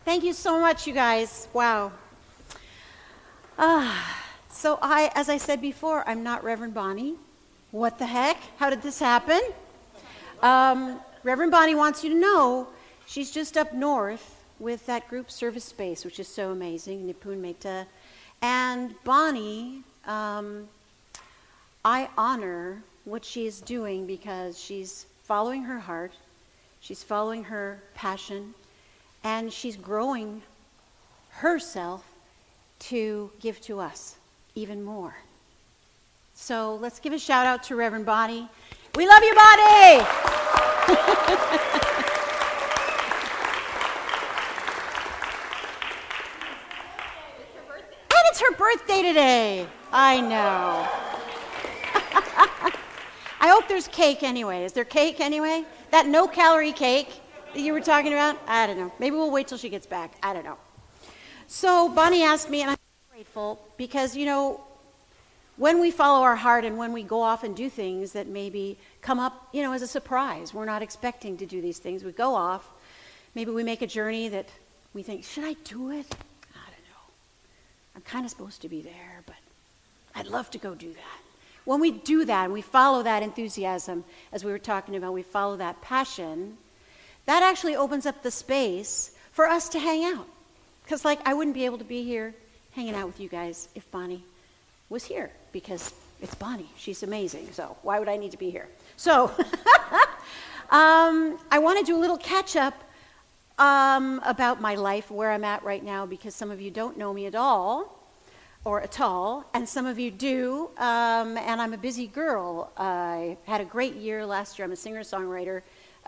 Thank you so much, you guys. Wow. So as I said before, I'm not Reverend Bonnie. What the heck? How did this happen? Reverend Bonnie wants you to know she's just up north with that group service space, which is so amazing, Nipun Meta. And Bonnie, I honor what she is doing because she's following her heart, she's following her passion, and she's growing herself to give to us even more. So let's give a shout out to Reverend Bonnie. We love you, Bonnie! And it's her birthday today. I know. I hope there's cake anyway. Is there cake anyway? That no-calorie cake that you were talking about? I don't know. Maybe we'll wait till she gets back. I don't know. So Bonnie asked me, and I'm grateful, because, you know, when we follow our heart and when we go off and do things that maybe come up, you know, as a surprise, we're not expecting to do these things. We go off. Maybe we make a journey that we think, should I do it? I don't know. I'm kind of supposed to be there, but I'd love to go do that. When we do that and we follow that enthusiasm, as we were talking about, we follow that passion, that actually opens up the space for us to hang out. Because, like, I wouldn't be able to be here hanging out with you guys if Bonnie was here, because it's Bonnie. She's amazing, so why would I need to be here? So I want to do a little catch-up about my life, where I'm at right now, because some of you don't know me at all, and some of you do, and I'm a busy girl. I had a great year last year. I'm a singer-songwriter.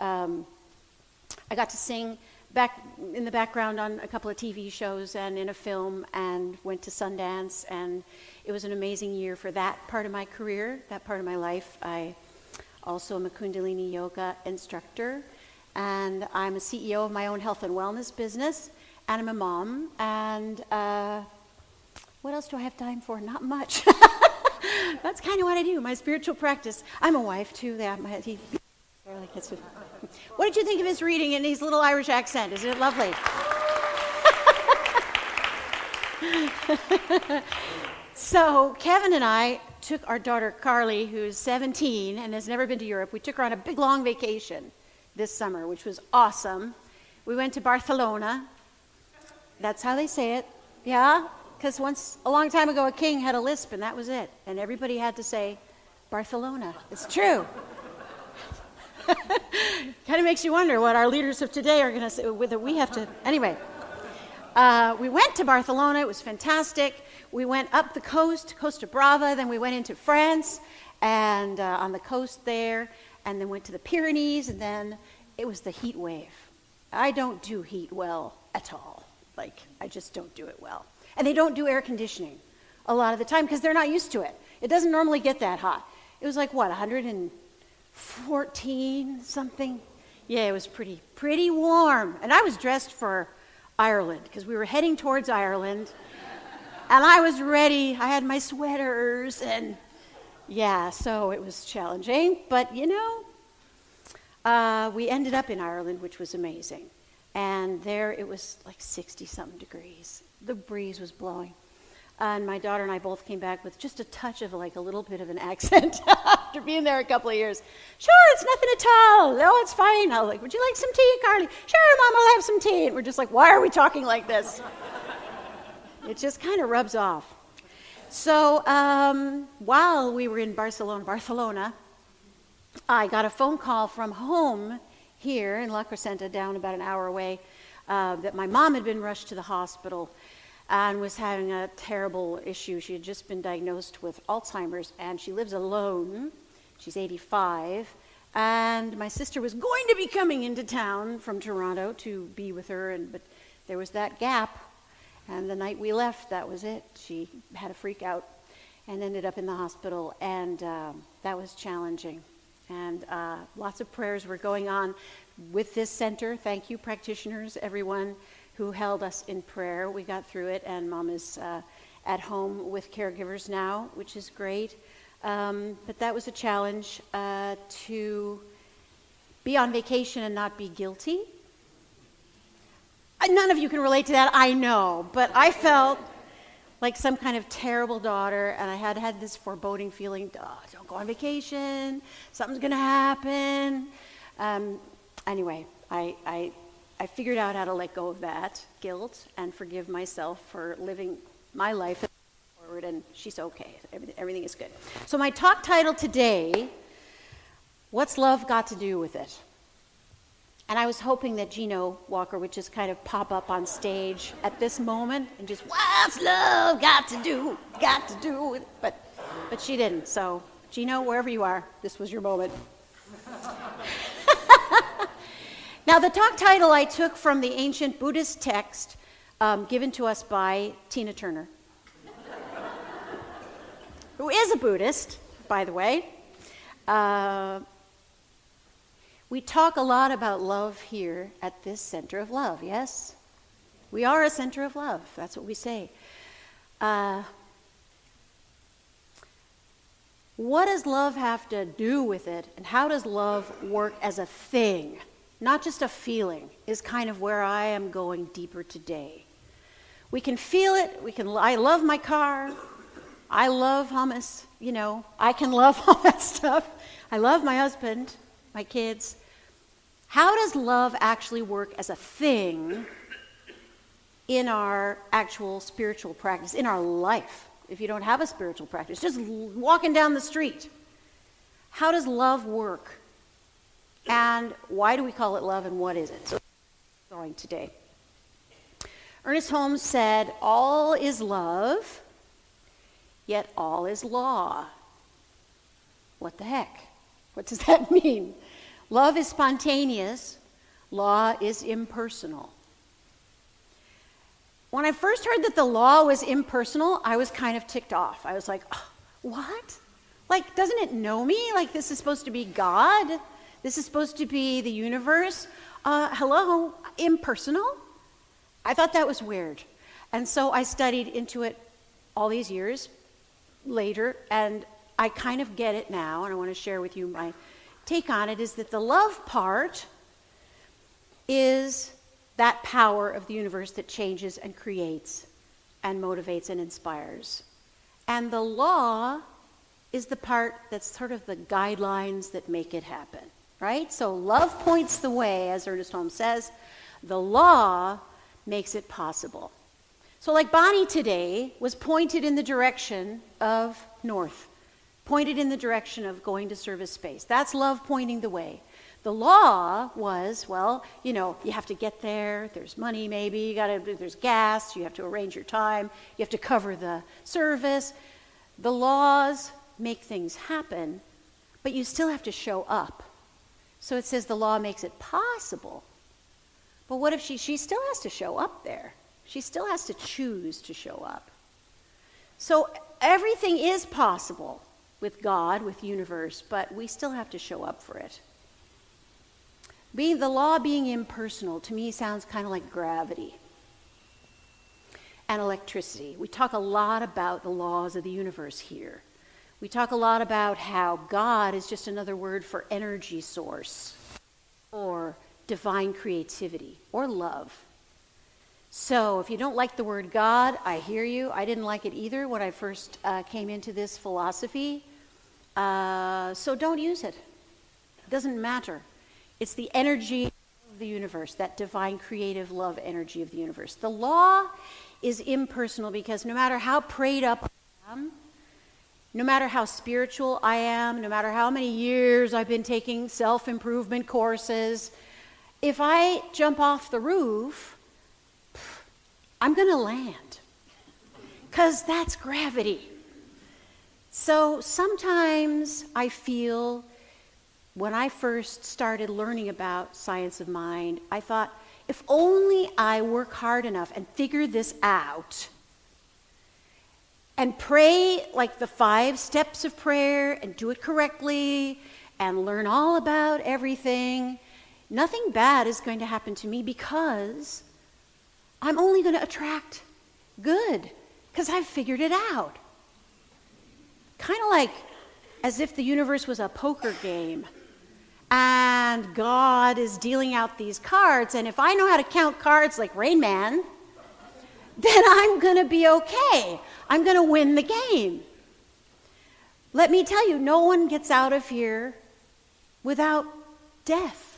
I got to sing back in the background on a couple of TV shows and in a film, and went to Sundance, and it was an amazing year for that part of my career, that part of my life. I also am a Kundalini yoga instructor, and I'm a CEO of my own health and wellness business, and I'm a mom, and what else do I have time for? Not much. That's kind of what I do, my spiritual practice. I'm a wife, too. What did you think of his reading in his little Irish accent? Isn't it lovely? So Kevin and I took our daughter Carly, who's 17 and has never been to Europe. We took her on a big, long vacation this summer, which was awesome. We went to Barcelona. That's how they say it. Yeah? Because once, a long time ago, a king had a lisp, and that was it. And everybody had to say Barcelona. It's true. Kind of makes you wonder what our leaders of today are going to say, whether we have to. Anyway, we went to Barcelona. It was fantastic. We went up the coast, Costa Brava. Then we went into France and on the coast there, and then went to the Pyrenees, and then it was the heat wave. I don't do heat well at all. Like, I just don't do it well. And they don't do air conditioning a lot of the time because they're not used to it. It doesn't normally get that hot. It was like, what, 114 something? Yeah, it was pretty warm. And I was dressed for Ireland because we were heading towards Ireland. And I was ready. I had my sweaters and yeah, so it was challenging. But, you know, we ended up in Ireland, which was amazing. And there it was like 60-something degrees. The breeze was blowing. And my daughter and I both came back with just a touch of like a little bit of an accent after being there a couple of years. Sure, it's nothing at all. No, it's fine. I was like, would you like some tea, Carly? Sure, Mom, I'll have some tea. And we're just like, why are we talking like this? It just kind of rubs off. So while we were in Barcelona, I got a phone call from home here in La Crescenta, down about an hour away, that my mom had been rushed to the hospital and was having a terrible issue. She had just been diagnosed with Alzheimer's, and she lives alone. She's 85, and my sister was going to be coming into town from Toronto to be with her, but there was that gap, and the night we left, that was it. She had a freak out and ended up in the hospital, and that was challenging. And lots of prayers were going on with this center. Thank you, practitioners, everyone who held us in prayer. We got through it, and Mom is at home with caregivers now, which is great. But that was a challenge to be on vacation and not be guilty. none of you can relate to that, I know, but I felt like some kind of terrible daughter, and I had this foreboding feeling, don't go on vacation, something's going to happen. Anyway, I figured out how to let go of that guilt and forgive myself for living my life forward, and she's okay. Everything is good. So my talk title today, What's Love Got to Do with It? And I was hoping that Gino Walker would just kind of pop up on stage at this moment and just, what's love got to do with it? But she didn't. So, Gino, wherever you are, this was your moment. Now, the talk title I took from the ancient Buddhist text given to us by Tina Turner, who is a Buddhist, by the way. We talk a lot about love here at this center of love, yes? We are a center of love. That's what we say. What does love have to do with it, and how does love work as a thing, not just a feeling, is kind of where I am going deeper today. We can feel it. I love my car. I love hummus. I can love all that stuff. I love my husband, my kids. How does love actually work as a thing in our actual spiritual practice, in our life? If you don't have a spiritual practice, just walking down the street. How does love work? And why do we call it love, and what is it? So, going today. Ernest Holmes said, all is love, yet all is law. What the heck? What does that mean? Love is spontaneous. Law is impersonal. When I first heard that the law was impersonal, I was kind of ticked off. I was like, oh, what? Like, doesn't it know me? Like, this is supposed to be God? This is supposed to be the universe? Hello? Impersonal? I thought that was weird. And so I studied into it all these years later, and I kind of get it now, and I want to share with you my take on it, is that the love part is that power of the universe that changes and creates and motivates and inspires. And the law is the part that's sort of the guidelines that make it happen, right? So love points the way, as Ernest Holmes says. The law makes it possible. So like Bonnie today was pointed in the direction of north, pointed in the direction of going to service space. That's love pointing the way. The law was, you have to get there, there's money maybe, there's gas, you have to arrange your time, you have to cover the service. The laws make things happen, but you still have to show up. So it says the law makes it possible. But what if she still has to show up there? She still has to choose to show up. So everything is possible with God, with the universe, but we still have to show up for it. The law being impersonal, to me, sounds kind of like gravity and electricity. We talk a lot about the laws of the universe here. We talk a lot about how God is just another word for energy source or divine creativity or love. So if you don't like the word God, I hear you. I didn't like it either when I first came into this philosophy. So don't use it. It doesn't matter. It's the energy of the universe, that divine creative love energy of the universe. The law is impersonal because no matter how prayed up I am, no matter how spiritual I am, no matter how many years I've been taking self-improvement courses, if I jump off the roof, I'm going to land because that's gravity. So sometimes I feel, when I first started learning about science of mind, I thought, if only I work hard enough and figure this out and pray like the 5 steps of prayer and do it correctly and learn all about everything, nothing bad is going to happen to me because I'm only going to attract good because I've figured it out. Kind of like as if the universe was a poker game. and God is dealing out these cards, and if I know how to count cards like Rain Man, then I'm going to be okay. I'm going to win the game. Let me tell you, no one gets out of here without death.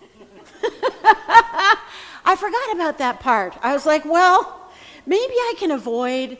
I forgot about that part. I was like, well, maybe I can avoid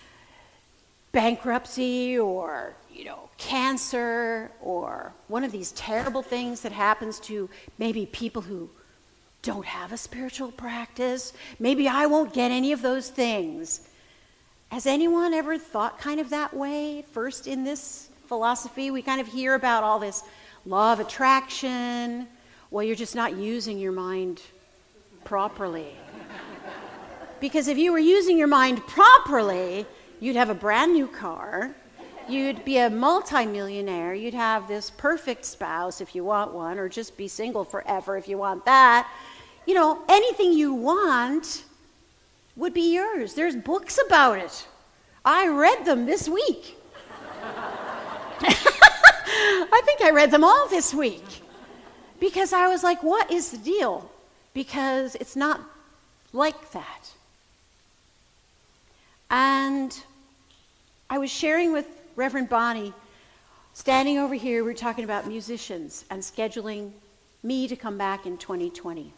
bankruptcy or, cancer or one of these terrible things that happens to maybe people who don't have a spiritual practice. Maybe I won't get any of those things. Has anyone ever thought kind of that way? First, in this philosophy, we kind of hear about all this law of attraction. Well, you're just not using your mind properly. Because if you were using your mind properly, you'd have a brand new car. You'd be a multimillionaire. You'd have this perfect spouse if you want one, or just be single forever if you want that. Anything you want would be yours. There's books about it. I read them this week. I think I read them all this week. Because I was like, what is the deal? Because it's not like that. And I was sharing with Reverend Bonnie, standing over here, we were talking about musicians and scheduling me to come back in 2020.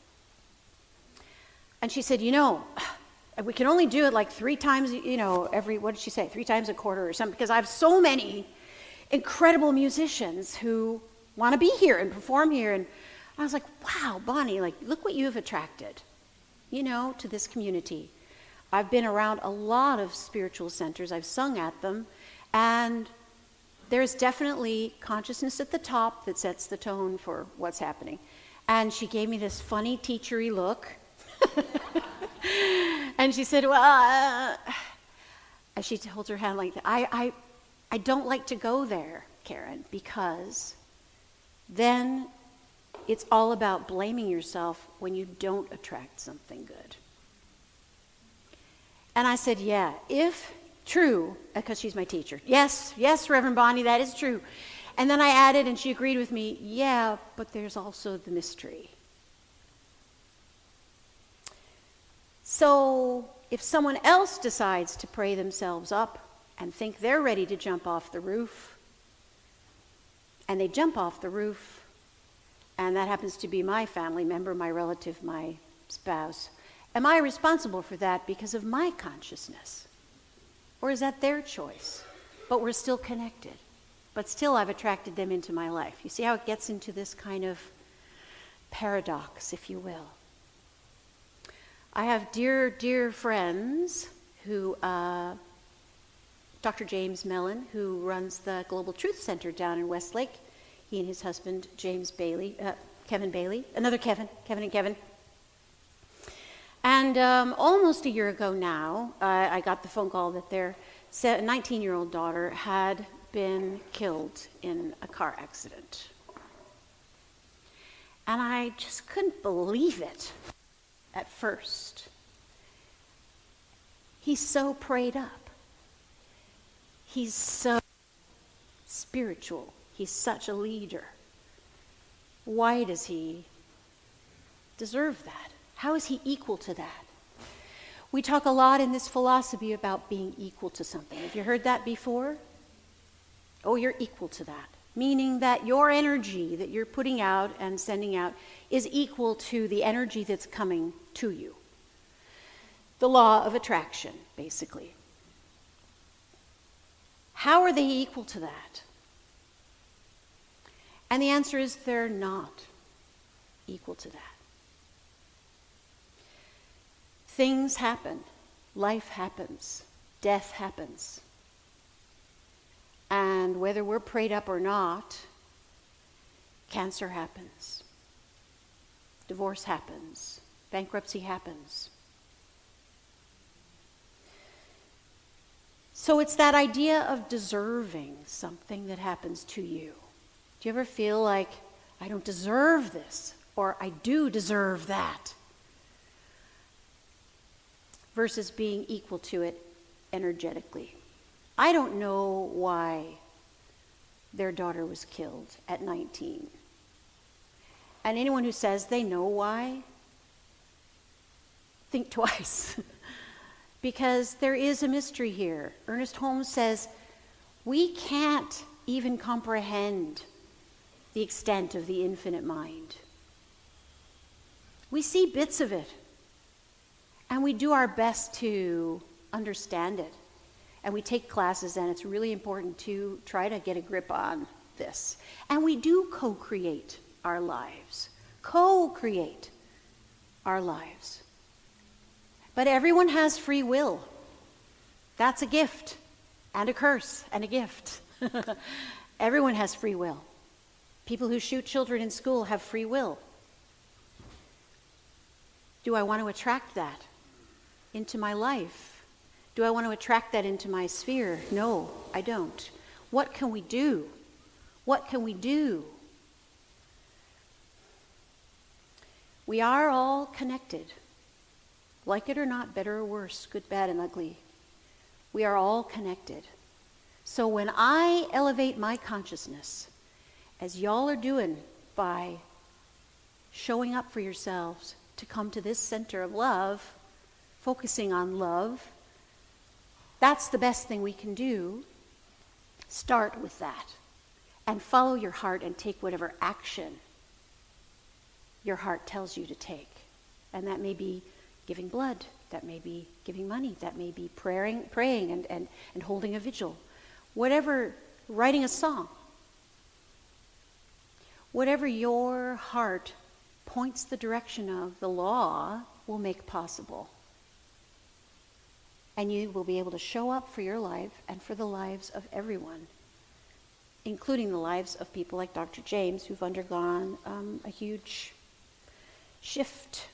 And she said, we can only do it like 3 times, what did she say, 3 times a quarter or something, because I have so many incredible musicians who want to be here and perform here. And I was like, wow, Bonnie, look what you've attracted, to this community. I've been around a lot of spiritual centers. I've sung at them. And there's definitely consciousness at the top that sets the tone for what's happening. And she gave me this funny teachery look. And she said, well, as she holds her hand like that, I don't like to go there, Karen, because then it's all about blaming yourself when you don't attract something good. And I said, yeah, if true, because she's my teacher. Yes, Reverend Bonnie, that is true. And then I added, and she agreed with me, yeah, but there's also the mystery. So if someone else decides to pray themselves up and think they're ready to jump off the roof, and they jump off the roof, and that happens to be my family member, my relative, my spouse, am I responsible for that because of my consciousness? Or is that their choice? But we're still connected. But still I've attracted them into my life. You see how it gets into this kind of paradox, if you will. I have dear, dear friends who, Dr. James Mellon, who runs the Global Truth Center down in Westlake. He and his husband, Kevin Bailey, another Kevin and Kevin. And almost a year ago now, I got the phone call that their 19-year-old daughter had been killed in a car accident. And I just couldn't believe it at first. He's so prayed up. He's so spiritual. He's such a leader. Why does he deserve that? How is he equal to that? We talk a lot in this philosophy about being equal to something. Have you heard that before? Oh, you're equal to that. Meaning that your energy that you're putting out and sending out is equal to the energy that's coming to you. The law of attraction, basically. How are they equal to that? And the answer is they're not equal to that. Things happen. Life happens. Death happens. And whether we're prayed up or not, cancer happens. Divorce happens. Bankruptcy happens. So it's that idea of deserving something that happens to you. Do you ever feel like, I don't deserve this, or I do deserve that? Versus being equal to it energetically. I don't know why their daughter was killed at 19. And anyone who says they know why, think twice. Because there is a mystery here. Ernest Holmes says, we can't even comprehend the extent of the infinite mind. We see bits of it, and we do our best to understand it. And we take classes, and it's really important to try to get a grip on this. And we do co-create our lives. Co-create our lives. But everyone has free will. That's a gift, and a curse, and a gift. Everyone has free will. People who shoot children in school have free will. Do I want to attract that into my life? Do I want to attract that into my sphere? No, I don't. What can we do? What can we do? We are all connected. Like it or not, better or worse, good, bad, and ugly. We are all connected. So when I elevate my consciousness, as y'all are doing by showing up for yourselves to come to this center of love, focusing on love, that's the best thing we can do. Start with that and follow your heart and take whatever action your heart tells you to take. And that may be giving blood, that may be giving money, that may be praying and holding a vigil. Whatever, writing a song. Whatever your heart points the direction of, the law will make possible. And you will be able to show up for your life and for the lives of everyone, including the lives of people like Dr. James, who've undergone a huge shift.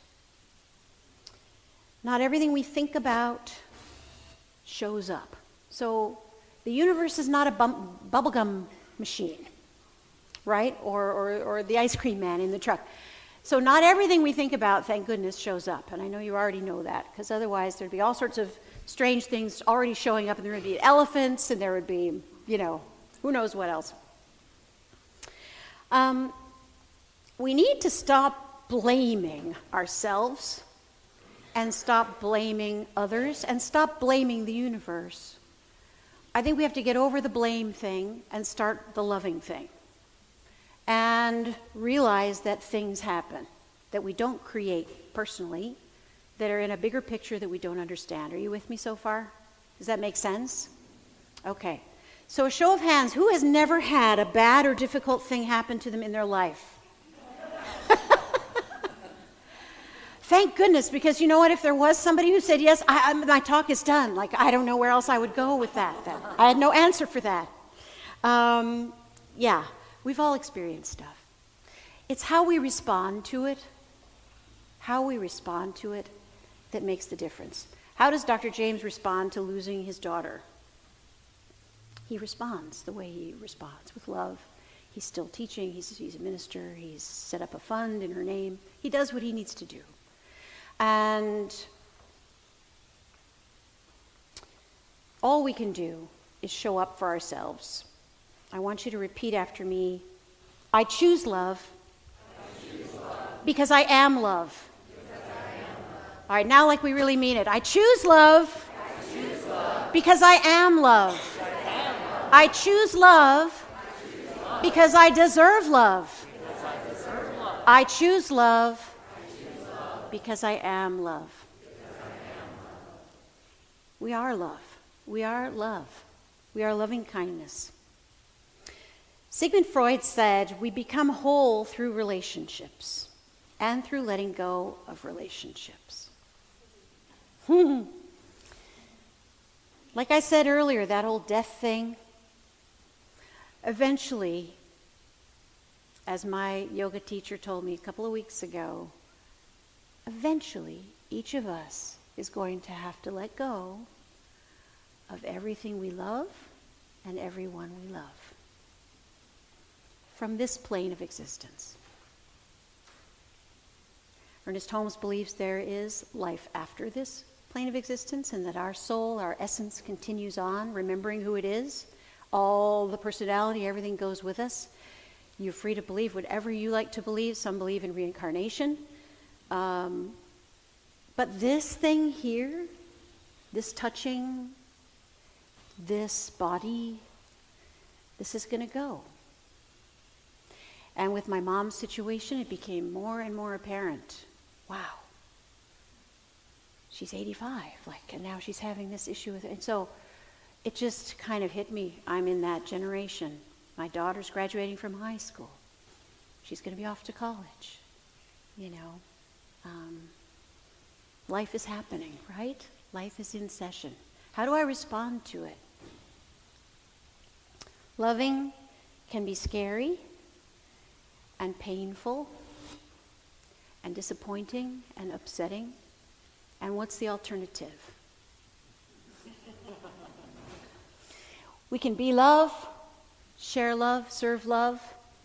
Not everything we think about shows up. So the universe is not a bubblegum machine, right? Or the ice cream man in the truck. So not everything we think about, thank goodness, shows up. And I know you already know that, because otherwise there'd be all sorts of strange things already showing up, and there would be elephants, and there would be, who knows what else. We need to stop blaming ourselves and stop blaming others and stop blaming the universe. I think we have to get over the blame thing and start the loving thing. And realize that things happen that we don't create personally, that are in a bigger picture that we don't understand. Are you with me so far? Does that make sense? Okay. So a show of hands, who has never had a bad or difficult thing happen to them in their life? Thank goodness, because you know what? If there was somebody who said, yes, my talk is done, like I don't know where else I would go with that. I had no answer for that. Yeah, we've all experienced stuff. It's how we respond to it, that makes the difference. How does Dr. James respond to losing his daughter? He responds the way he responds, with love. He's still teaching, he's a minister, he's set up a fund in her name. He does what he needs to do. And all we can do is show up for ourselves. I want you to repeat after me. I choose love, because I am love. All right, now like we really mean it. I choose love, because I am love. I choose love because I deserve love. I choose love because I am love. We are love. We are love. We are loving kindness. Sigmund Freud said we become whole through relationships and through letting go of relationships. Like I said earlier, that whole death thing, eventually, as my yoga teacher told me a couple of weeks ago, eventually each of us is going to have to let go of everything we love and everyone we love from this plane of existence. Ernest Holmes believes there is life after this plane of existence, and that our soul, our essence, continues on, remembering who it is. All the personality, everything goes with us. You're free to believe whatever you like to believe. Some believe in reincarnation. But this thing here, this touching, this body, this is going to go. And with my mom's situation, it became more and more apparent. Wow. She's 85, and now she's having this issue with it. And so it just kind of hit me. I'm in that generation. My daughter's graduating from high school. She's going to be off to college. Life is happening, right? Life is in session. How do I respond to it? Loving can be scary and painful and disappointing and upsetting. And what's the alternative? We can be love, share love, serve love.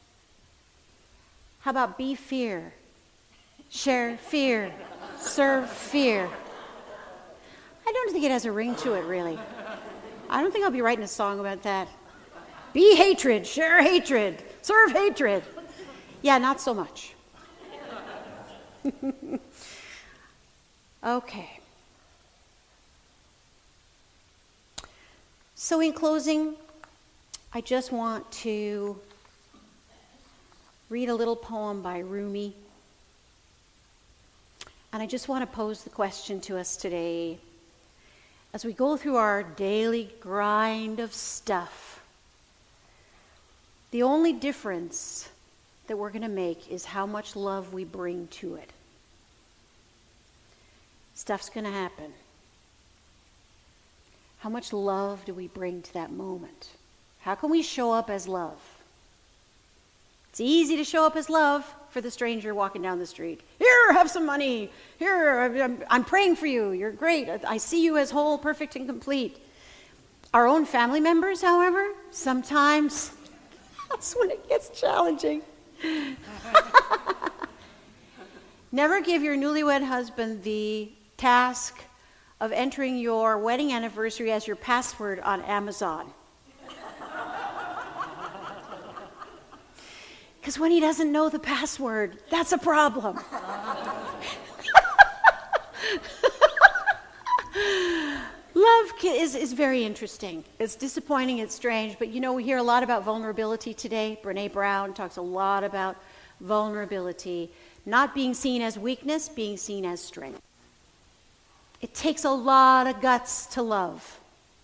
How about be fear, share fear, serve fear? I don't think it has a ring to it, really. I don't think I'll be writing a song about that. Be hatred, share hatred, serve hatred. Yeah, not so much. Okay. So in closing, I just want to read a little poem by Rumi. And I just want to pose the question to us today. As we go through our daily grind of stuff, the only difference that we're going to make is how much love we bring to it. Stuff's going to happen. How much love do we bring to that moment? How can we show up as love? It's easy to show up as love for the stranger walking down the street. Here, have some money. Here, I'm praying for you. You're great. I see you as whole, perfect, and complete. Our own family members, however, sometimes that's when it gets challenging. Never give your newlywed husband the task of entering your wedding anniversary as your password on Amazon. Because when he doesn't know the password, that's a problem. Love is very interesting. It's disappointing, it's strange, but we hear a lot about vulnerability today. Brené Brown talks a lot about vulnerability, not being seen as weakness, being seen as strength. It takes a lot of guts to love.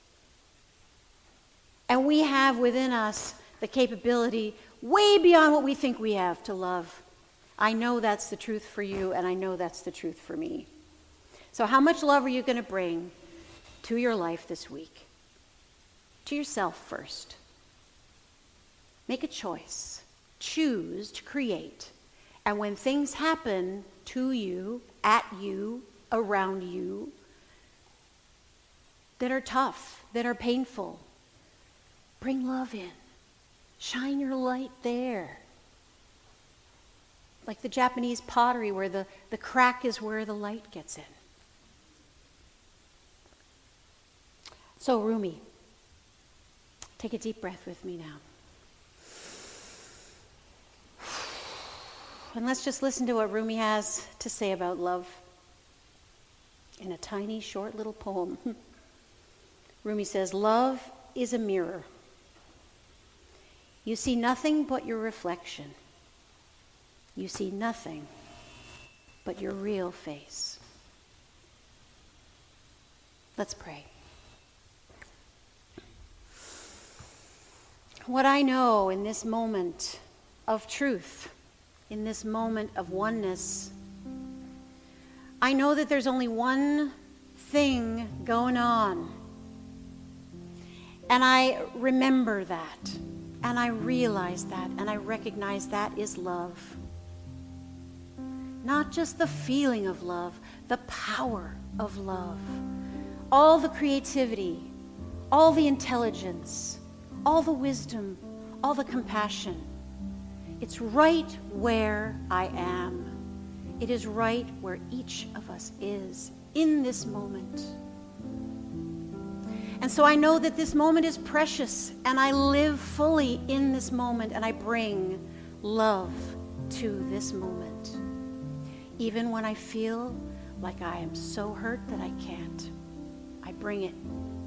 And we have within us the capability way beyond what we think we have to love. I know that's the truth for you, and I know that's the truth for me. So how much love are you going to bring to your life this week? To yourself first. Make a choice. Choose to create. And when things happen to you, at you, around you, that are tough, that are painful, bring love in. Shine your light there. Like the Japanese pottery where the crack is where the light gets in. So Rumi, take a deep breath with me now. And let's just listen to what Rumi has to say about love in a tiny, short little poem. Rumi says, "Love is a mirror. You see nothing but your reflection. You see nothing but your real face." Let's pray. What I know in this moment of truth, in this moment of oneness, I know that there's only one thing going on. And I remember that. And I realize that, and I recognize that is love. Not just the feeling of love, the power of love. All the creativity, all the intelligence, all the wisdom, all the compassion. It's right where I am. It is right where each of us is in this moment. And so I know that this moment is precious, and I live fully in this moment, and I bring love to this moment. Even when I feel like I am so hurt that I can't, I bring it.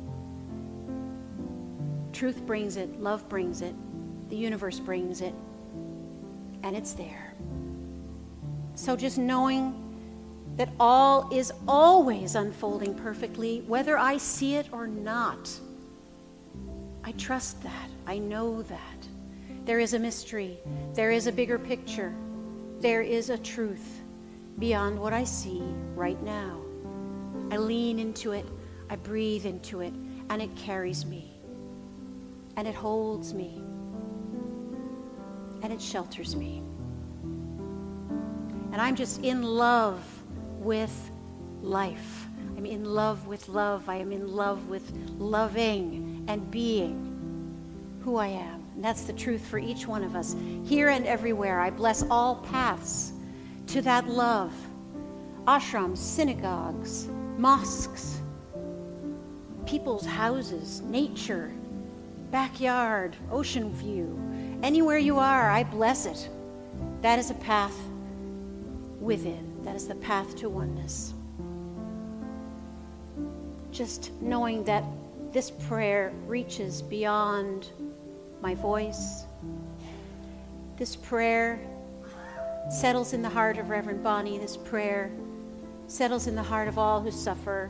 Truth brings it, love brings it, the universe brings it, and it's there. So just knowing that all is always unfolding perfectly, whether I see it or not, I trust that. I know that. There is a mystery. There is a bigger picture. There is a truth beyond what I see right now. I lean into it. I breathe into it, and it carries me. And it holds me. And it shelters me. And I'm just in love with life. I'm in love with love. I am in love with loving and being who I am. And that's the truth for each one of us. Here and everywhere, I bless all paths to that love. Ashrams, synagogues, mosques, people's houses, nature, backyard, ocean view. Anywhere you are, I bless it. That is a path within. That is the path to oneness. Just knowing that this prayer reaches beyond my voice. This prayer settles in the heart of Reverend Bonnie. This prayer settles in the heart of all who suffer,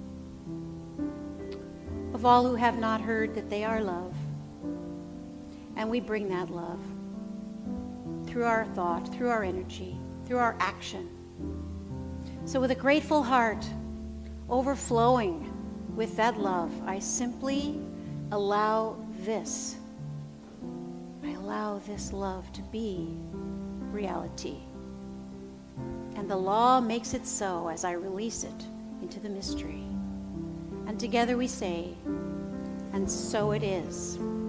of all who have not heard that they are love. And we bring that love through our thought, through our energy, through our action. So with a grateful heart, overflowing with that love, I simply allow this. I allow this love to be reality. And the law makes it so as I release it into the mystery. And together we say, and so it is.